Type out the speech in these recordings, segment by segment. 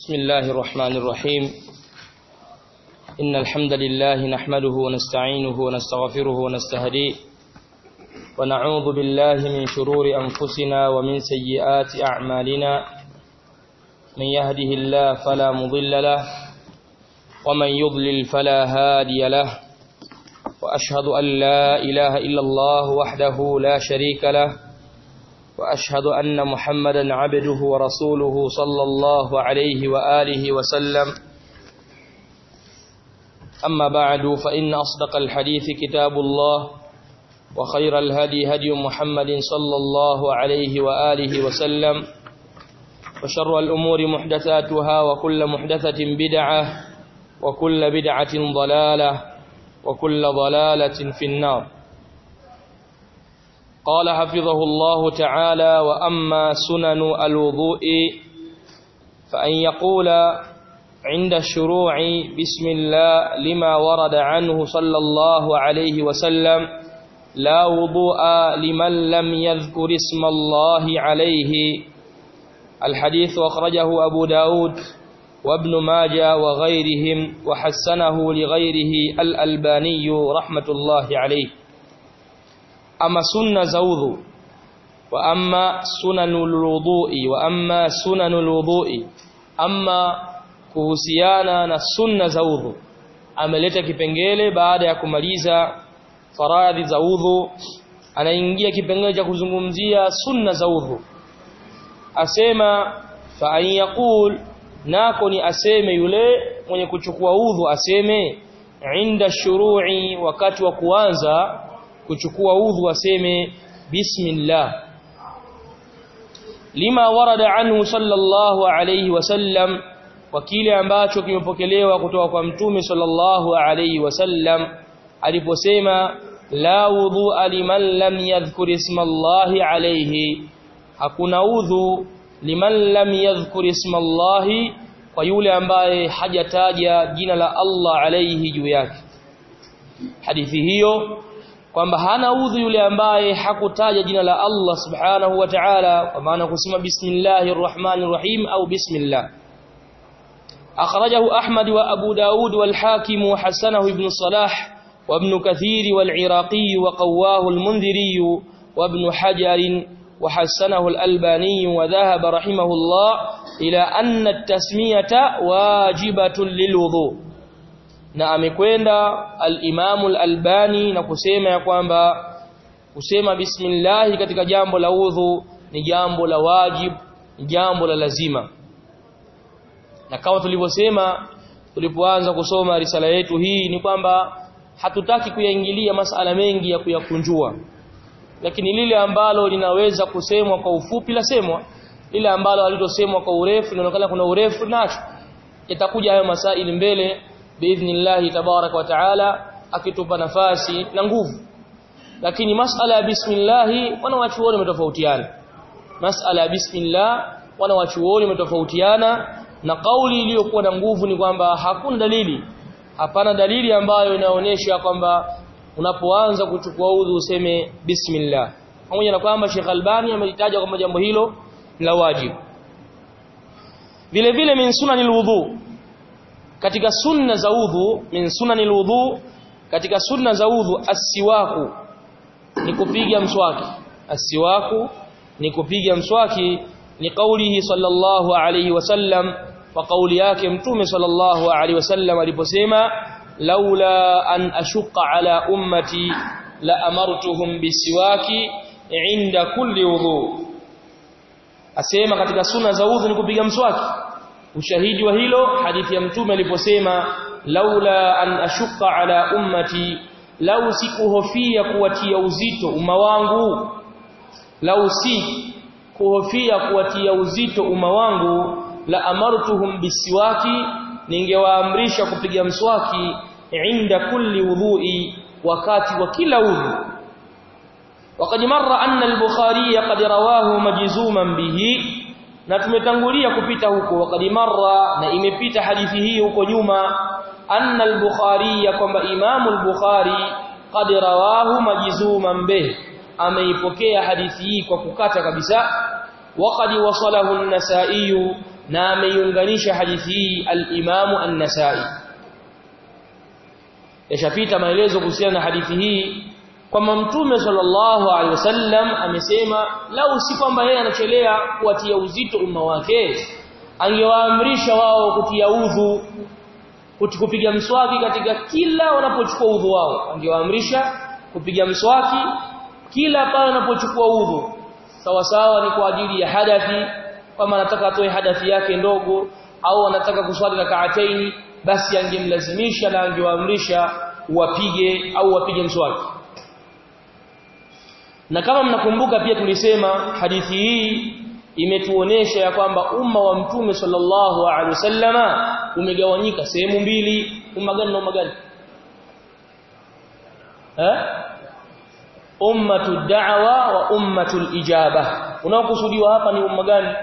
بسم الله الرحمن الرحيم إن الحمد لله نحمده ونستعينه ونستغفره ونستهديه ونعوذ بالله من شرور أنفسنا ومن سيئات أعمالنا من يهده الله فلا مضل له ومن يضلل فلا هادي له وأشهد أن لا إله إلا الله وحده لا شريك له وأشهد أن محمدا عبده ورسوله صلى الله عليه وآله وسلم أما بعد فإن أصدق الحديث كتاب الله وخير الهدي هدي محمد صلى الله عليه وآله وسلم وشر الأمور محدثاتها وكل محدثة بدعة وكل بدعة ضلالة وكل ضلالة في النار. قال حفظه الله تعالى: وأما سنن الوضوء فأن يقول عند الشروع بسم الله لما ورد عنه صلى الله عليه وسلم لا وضوء لمن لم يذكر اسم الله عليه. الحديث أخرجه أبو داود وابن ماجه وغيرهم وحسنه لغيره الألباني رحمة الله عليه. أما سنة زوض وأما سنن الوضوء وأما سنن الوضوء أما kuhusiana na sunna za udhu ameleta kipengele baada ya kumaliza faradhi za udhu, anaingia kipengele cha kuzungumzia sunna za udhu. Asema fa an yaqul, nako ni aseme yule mwenye kuchukua udhu aseme inda shuru'i, wakati wa kuanza kuchukua udhu aseme bismillah lima warada anhu sallallahu alayhi wasallam, kwa kile ambacho kimepokelewa kutoka kwa mtume sallallahu alayhi wasallam aliposema la wudhu'a liman lam yadhkur isma Allahi alayhi, hakuna udhu liman lam yadhkur isma Allahi, kwa yule ambaye hajataja jina la Allah alayhi juu yake. Hadithi hiyo kwamba hana udhu yule ambaye hakutaja jina la Allah subhanahu wa ta'ala, kwa maana kusema bismillahir rahmanir rahim au bismillah. أخرجه أحمد وأبو داود والحاكم وحسنه ابن صلاح وابن كثير والعراقي وقواه المنذري وابن حجر وحسنه الألباني، وذهب رحمه الله إلى أن التسمية واجبة للوضوء. na amekwenda al-Imam al-Albani na kusema ya kwamba kusema bismillah katika jambo la udhu ni jambo la wajib, ni jambo la lazima. Na kama tulivyosema tulipoanza kusoma risala yetu hii ni kwamba hatutaki kuyaingilia masala mengi ya kuyakunjua, lakini lile ambalo linaweza kusemwa kwa ufupi la semwa, lile ambalo halitosemwa kwa urefu inaonekana kuna urefu nacho. Itakuja hayo masaili mbele biidhnillah tabarak wa taala akitupa nafasi na nguvu. Lakini masala ya bismillah wanawachuoni wametofautiana, masala ya bismillah wanawachuoni wametofautiana, na kauli iliyokuwa na nguvu ni kwamba hakuna dalili, hapana dalili ambayo inaonyesha kwamba unapoanza kuchukua udhu useme bismillah, pamoja na kwamba Sheikh Albani amelitaja kwamba jambo hilo la wajibu. Vile vile min sunanil wudu, katika sunna za udhu, min sunanil wudu, katika sunna za udhu as-siwaku, ni kupiga mswaki. As-siwaku ni kupiga mswaki, ni kaulihi sallallahu alayhi wasallam, wa kauli yake mtume sallallahu alayhi wasallam aliposema laula an ashqa ala ummati la amartuhum bisiwaki inda kulli wudu. Asema katika sunna za udhu ni kupiga mswaki. Ushahidi wa hilo hadithi ya mtume aliposema laula an ashqa ala ummati, lau sikuhofia kuwatia uzito umma wangu, lau si kuhofia kuwatia uzito umma wangu, la amartuhum bisiwaki, ningewaamrisha kupiga mswaki inda kulli wudhu'i, wakati wa kila udhu. Waqad marra anna al-Bukhari qad rawahu majzuman bihi, na tumetangulia kupita huko. Waqad marra, na imepita hadithi hii huko nyuma, anna al-Bukhari, kwamba Imam al-Bukhari qad rawahu majzuman bihi, ameipokea hadithi hii kwa kukata kabisa. Waqad wasalahu an-Nasa'i, na ameiunganisha hadithi hii al-Imam an-Nasa'i. Yashapita maelezo kuhusiana na hadithi hii kwamba Mtume sallallahu alaihi wasallam amesema lau si kwamba yeye anachelea kuwatia uzito umma wake, angewaamrisha wao kutia udhu, kupiga mswaki katika kila wanapochukua udhu wao, angewaamrisha kupiga mswaki kila pale wanapochukua udhu, sawa sawa ni kwa ajili ya hadathi, kama anataka atoe hadathi yake ndogo au anataka kuswali rak'ataini, basi angemlazimisha na angewaamrisha wapige mswaki. Na kama mnakumbuka pia tulisema hadithi hii imetuonesha ya kwamba umma wa Mtume sallallahu alaihi wasallama umegawanyika sehemu mbili. Umma gani na umma gani? Ummatud da'wa wa ummatul ijaba. Unaokusudiwa hapa ni umma gani?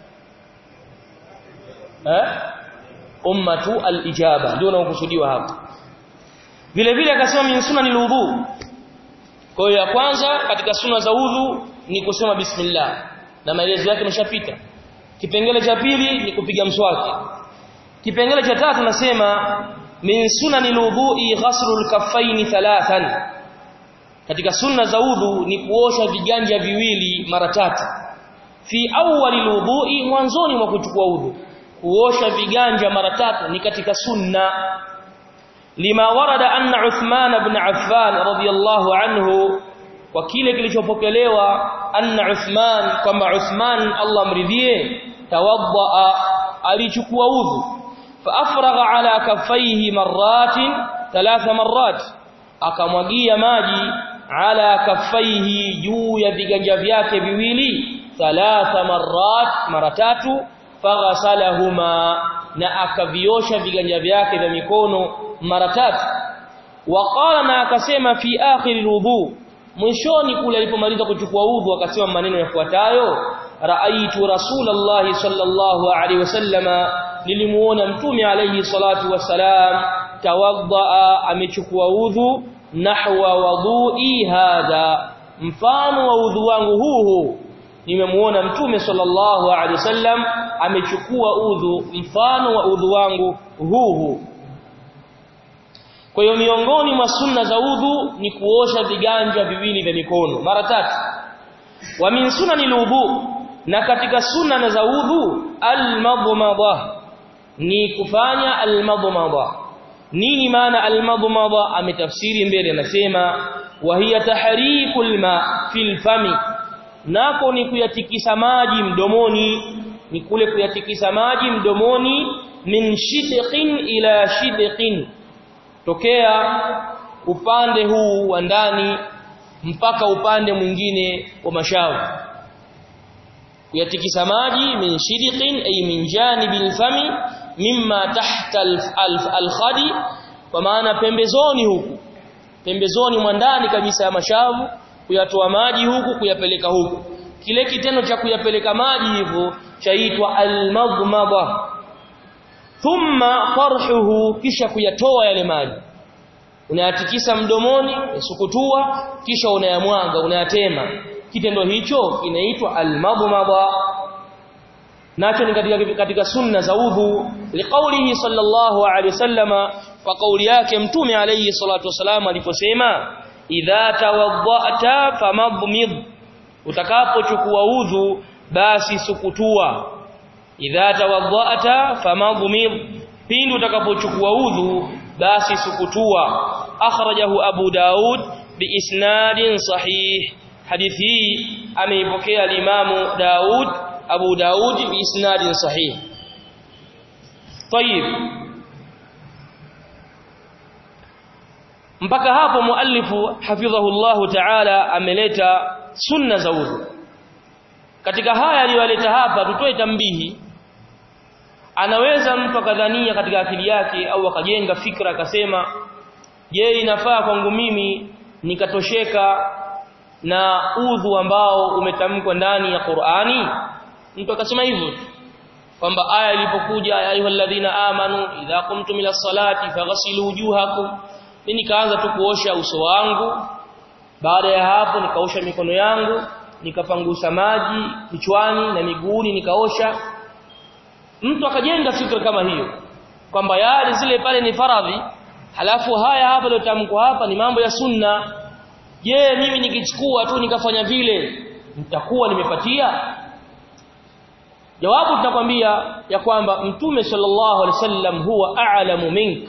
Ummatu al-ijaba ndio unaokusudiwa hapa. Vile vile akasema min sunanil wudu. Kwa hiyo ya kwanza katika sunna za udhu ni kusema bismillah na maelezo yake yameshapita. Kipengele cha pili ni kupiga mswaki. Kipengele cha tatu nasema min sunanil wudu'i ghaslul kaffaini thalathan. Katika sunna za udhu ni kuosha viganja viwili mara tatu. Fi awwalil wudu'i, mwanzoni mwa kuchukua udhu kuosha viganja mara tatu ni katika sunna. Lima warada anna Uthman ibn Affan radiyallahu anhu, wa kile kilichopokelewa anna Uthman, kama Uthman Allah mridhie, tawaddaa, alichukua udhu, fa afragha ala kaffaihi marratin, 3 marrat, akamwagia maji ala kaffaihi, juu ya viganja vyake viwili, 3 marrat, mara tatu, faghasalahuma, na akaviosha viganja vyake vya mikono mara tatu. Waqala, na akasema fi akhir wudu, mwishoni kule alipomaliza kuchukua udhu akasema maneno yafuatayo: raaitu rasulullah sallallahu alaihi wasallama, nilimuona mtume alayhi salatu wassalam, tawaddaa, amechukua udhu, nahwa wudu'i hadha, mfano wa udhu wangu huu. Nimemuona mtume sallallahu alaihi wasallam amechukua udhu mfano wa udhu wangu huu. Kwa hiyo miongoni mwa sunna za udhu ni kuosha viganja viwili vya mikono mara tatu. Wa min sunanil wudu, na katika sunna za udhu al-madmada, ni kufanya al-madmada. Nini maana al-madmada? Ametafsiri mbele, anasema wa hiya tahrikul ma fil fami, nako ni kuyatikisa maji mdomoni, ni kule kuyatikisa maji mdomoni, min shidqin ila shidqin, tokea upande huu wa ndani mpaka upande mwingine wa mashavu. Kuyatikisa maji min shidqin ay min janibil fami mimma tahta al-khadi, kwa maana pembezoni huku, pembezoni mwa ndani kabisa ya mashavu, kuyatoa maji huku kuyapeleka huku. Kile kitendo cha kuyapeleka maji hivyo chaitwa al-madmada. Thumma farhuhu, kisha kuyatoa yale maji, unayatikisa mdomoni, usukutua, kisha unayamwaga, unayatema. Kitendo hicho kinaitwa al-madmada, nacho ni katika sunna za udhu. Liqaulihi sallallahu alaihi wasallama, kwa kauli yake mtume alayhi salatu wasallam aliposema idha tawadda'ta famadmid, utakapochukua udhu basi sukutua. Idha tawadda'ta famadmid, pindi utakapochukua udhu basi sukutua. Akhrajahu Abu Daud biisnadin sahih, hadithi hii ameipokea al-Imam Abu Daud biisnadin sahih. Tayib, mpaka hapo muallifu hafidhahullahu ta'ala ameleta sunna za udhu. Katika haya aliyoleta hapa tutoe tambihi. Anaweza mtu akadhania katika akili yake au akajenga fikra akasema, je, inafaa kwangu mimi nikatosheka na udhu ambao umetamkwa ndani ya Qur'ani? Mtu akasema hivyo kwamba aya ilipokuja ya ayyuhalladhina amanu idha qumtum ila salati faghsilu wujuhakum, mimi nikaanza tu kuosha uso wangu, baada ya hapo nikaosha mikono yangu, nikapangusa maji kichwani na miguuni nikaosha. mtu akajenga fikra kama hiyo kwamba yale zile pale ni faradhi, halafu haya hapa leo tamko hapa ni mambo ya sunna. Je, mimi nikichukua tu nikafanya vile nitakuwa nimepatia? Jawabu tunakwambia ya kwamba Mtume sallallahu alaihi wasallam huwa a'lamu mink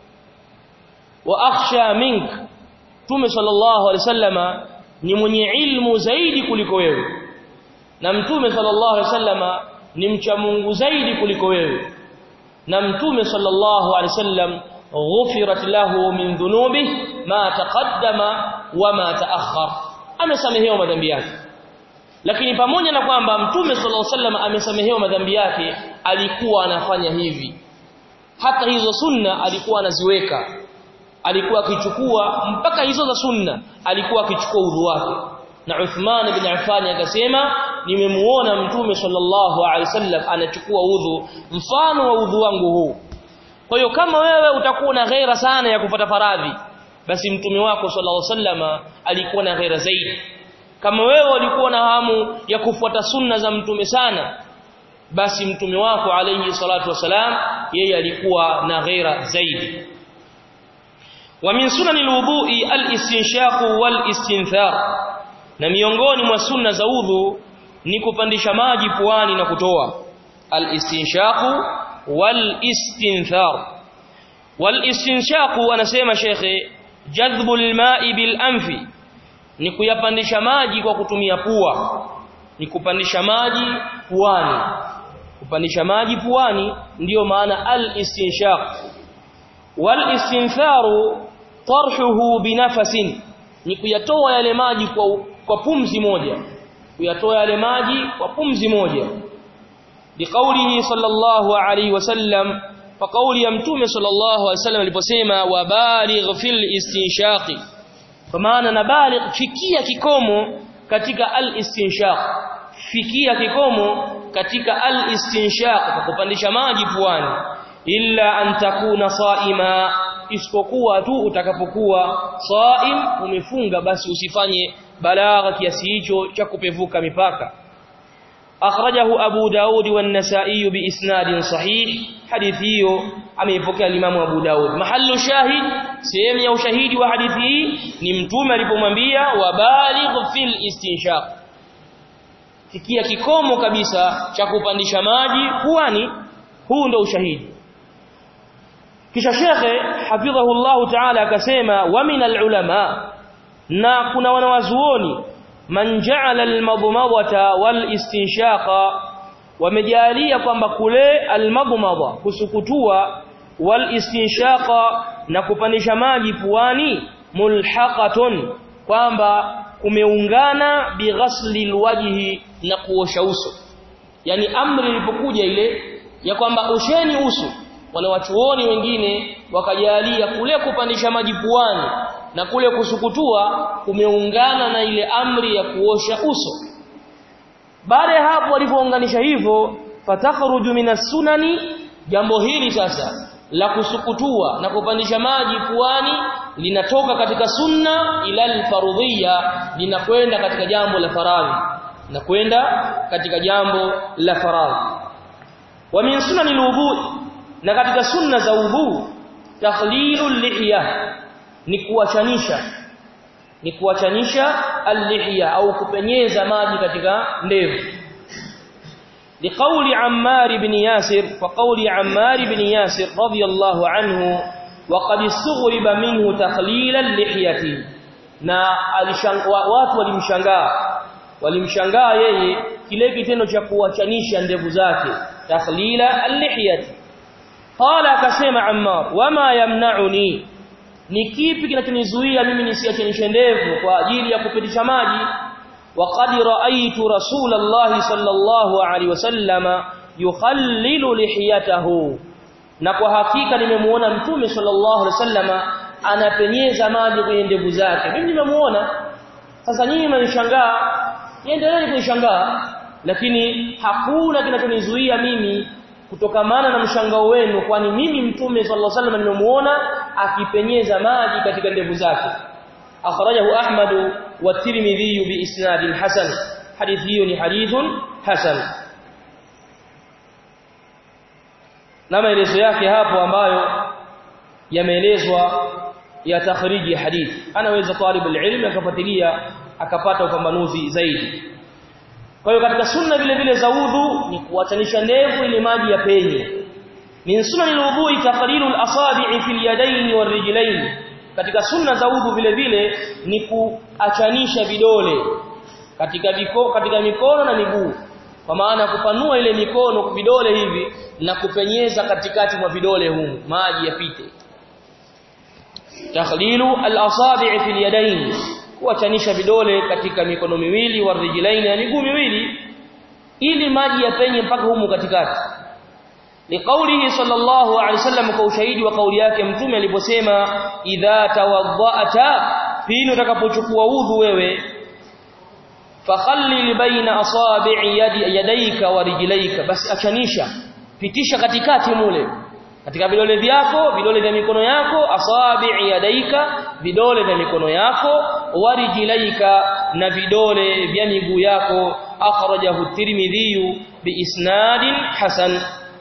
wa akhsha mink. Mtume sallallahu alaihi wasallama ni mwenye ilmu zaidi kuliko wewe, na Mtume sallallahu alaihi wasallama ni mcha Mungu zaidi kuliko wewe, na Mtume sallallahu alaihi wasallam ghufirat lahu min dhunubihi ma taqaddama wa ma ta'akhkhar, amesamehewa madhambi yake. Lakini pamoja na kwamba Mtume sallallahu alaihi wasallam amesamehewa madhambi yake, alikuwa anafanya hivi. Hata hizo sunna alikuwa anaziweka, alikuwa akichukua mpaka hizo za sunna alikuwa akichukua udhu wake. Na Uthman ibn Affan akasema, nimemuona Mtume sallallahu alaihi wasallam anachukua udhu mfano wa udhu wangu huu. Kwa hiyo kama wewe utakuwa na ghaira sana ya kupata faradhi, basi Mtume wako sallallahu alaihi wasallam alikuwa na ghaira zaidi. Kama wewe ulikuwa na hamu ya kufuata sunna za Mtume sana, basi Mtume wako alayhi salatu wasalam yeye alikuwa na ghaira zaidi. Wa min sunanil wudu'i al-istinshaq wal-istinthar, na miongoni mwa sunna za udhu ni kupandisha maji puani na kutoa. Al-istinshaq wal-istinthar. Wal-istinshaq anasema shekhe, jadhbul ma'i bil anfi, ni kuyapandisha maji kwa kutumia pua, ni kupandisha maji puani. Kupandisha maji puani ndiyo maana al-istinshaq. Wal-istintharu tarhuhu binafasin, ni kuyatoa yale maji kwa pumzi moja, kuyatoa yale maji kwa pumzi moja. Biqaulihi sallallahu alayhi wasallam, fa qauli ya Mtume sallallahu alayhi wasallam aliposema wabaligh fil istinshaqi, kwa maana na baligh, fikia kikomo katika al-istinshaq, fikia kikomo katika al-istinshaq, kwa kupandisha maji puani. Illa an takuna saima, isipokuwa tu utakapokuwa saim, umefunga, basi usifanye balagha kiasi hicho cha kupevuka mipaka. Akhrajahu Abu Daud wa an-Nasa'i bi isnadin sahih, hadithi hiyo ameipokea Imam Abu Daud. Mahallu shahid, sehemu ya ushahidi wa hadithi hii ni Mtume alipomwambia wabaligh fil istinshaq, fikia kikomo kabisa cha kupandisha maji puani. Huu ndio ushahidi. Kisha shekhe hafidhahullahu ta'ala akasema, wa min al-ulama, na kuna wanawazuoni, man ja'ala al-madmadata wal-istinshaqa, wamejalia kwamba kule al-madmada kusukutua, wal-istinshaqa na kupandisha maji puani, mulhaqatun, kwamba kumeungana bighasli al-wajhi, na kuosha uso. Yani amri ilipokuja ile ya kwamba osheni uso, wale wachuoni wengine wakajalia kule kupandisha maji puani na kule kusukutua kumeungana na ile amri ya kuosha uso. Baada ya hapo walipounganisha hivyo, fatakhruju minas sunani, jambo hili sasa la kusukutua na kupandisha maji puani linatoka katika sunna ila al-fardhiyya, linakwenda katika jambo la faradhi, na kwenda katika jambo la faradhi. Wa min sunanil wudu', na katika sunna za wudu, takhlilul lihya, ni kuachanisha al-lihya au kupenyeza maji katika ndevu. Liqauli Ammar ibn Yasir, fa qauli Ammar ibn Yasir radiyallahu anhu, wa qad istughriba minhu takhlil al-lihyati, na watu walimshangaa yeye kile kitendo cha kuachanisha ndevu zake, takhlila al-lihyati. Qala, akasema Ammar, wama yamna'uni, ni kipi kinachonizuia mimi nisiachanishe ndevu kwa ajili ya kupitisha maji? Wa qad ra'aytu Rasulullah sallallahu alaihi wasallama yukhallilu lihiyatahu, na kwa hakika nimemuona Mtume sallallahu alaihi wasallama anapenyeza maji kwenye ndevu zake. Mimi nimemuona. Sasa nyinyi mnanishangaa, niendelee kunishangaa, lakini hakuna kinachonizuia mimi kutokamana na mshangao wenu, kwani mimi Mtume sallallahu alaihi wasallam nimemuona akipenyeza maji katika ndevu zake. Akhrajahu Ahmad wa Tirmidhi bi isnadin hasan, hadithi hiyo ni hadithun hasan. na maelezo yake hapo ambayo yameelezwa ya takhriji hadithi. Anaweza talib alilm akafuatilia akapata upambanuzi zaidi. Kwa hiyo katika sunna vile vile za udhu ni kuachanisha ndevu ili maji yapenye. Min sunanil wudhu taqlilu al-asabi' fil yadayn war-rijlayn. Katika sunna za udhu vile vile ni kuachanisha vidole katika mikono na miguu. Kwa maana kupanua ile mikono vidole hivi na kupenyeza katikati mwa vidole humu maji yapite. Takhlilu al-asabi' fil yadayn, kuachanisha vidole katika mikono miwili warijlaini na miguu miwili ili maji yapenye mpaka humu katikati. Liqaulihi sallallahu alaihi wasallam, kwa ushahidi wa kauli yake mtume aliposema idha tawadda'ta, pindi utakapochukua udhu wewe, fakhallil baina asabi'i yadayka wa rijlayka, basi achanisha, pitisha katikati mule katika vidole vyako, vidole vya mikono yako, asabi'i yadaika, vidole vya mikono yako, warijlaika, na vidole vya miguu yako. Akhrajahu at-Tirmidhi biisnadin hasan.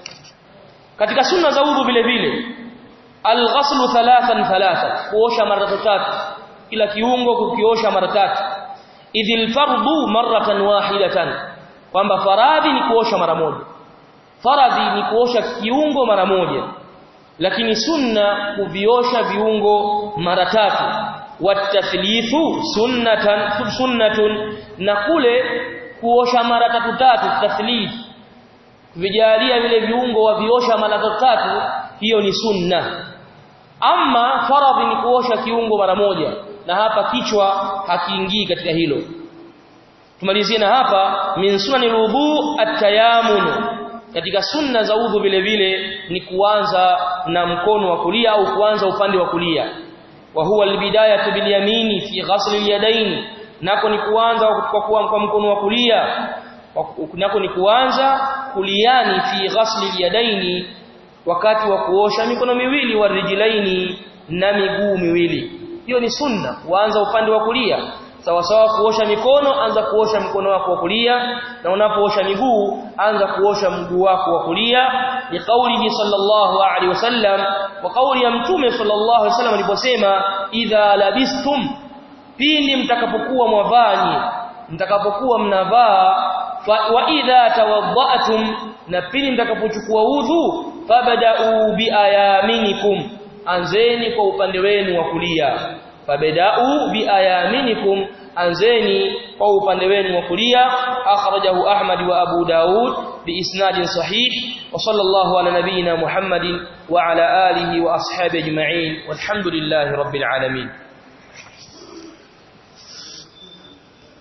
Katika sunna za udhu vile vile al-ghaslu thalathan, kuosha mara tatu, kila kiungo kukiosha mara tatu. Idhil fardu marratan wahidatan, kwamba faradhi ni kuosha mara moja, faradhi ni kuosha kiungo mara moja, lakini sunna kuviosha viungo mara tatu. Watathlithu sunnatun, na kule kuosha mara tatu tathlith, kuvijalia vile viungo waviosha mara tatu, hiyo ni sunna. Ama faradhi ni kuosha kiungo mara moja, na hapa kichwa hakiingii katika hilo. Tumalizie na hapa min sunanil wudhu at-tayammum. Katika sunna za udhu vile vile ni kuanza na mkono wa kulia au kuanza upande wa kulia. Wa huwa albidayatu bil yamini fi ghasl al-yadayn, nako ni kuanza kwa mkono wa kulia, nako ni kuanza kuliani fi ghasl al-yadayn, wakati wa kuosha mikono miwili, wa rijlaini, na miguu miwili. Hiyo ni sunna, kuanza upande wa kulia. Sawa sawa kuosha mikono, anza kuosha mkono wako wa kulia, na unapoosha miguu anza kuosha mguu wako wa kulia. Ni kauli sallallahu alaihi wasallam, wa kauli ya mtume sallallahu alaihi wasallam aliposema idha labistum, pindi mtakapokuwa mwavani, mtakapokuwa mnavaa, wa idha tawadda'tum, na pindi mtakapochukua udhu, fabada'u biayaminikum, anzeni kwa upande wenu wa kulia. Fabada'u biayaminikum, anzeni kwa upande wenu wa kulia. Akhrajahu Ahmad wa Abu Daud biisnadin sahih. Wa sallallahu ala nabiyyina Muhammadin wa ala alihi wa ashabihi ajma'in, walhamdulillahi rabbil alamin.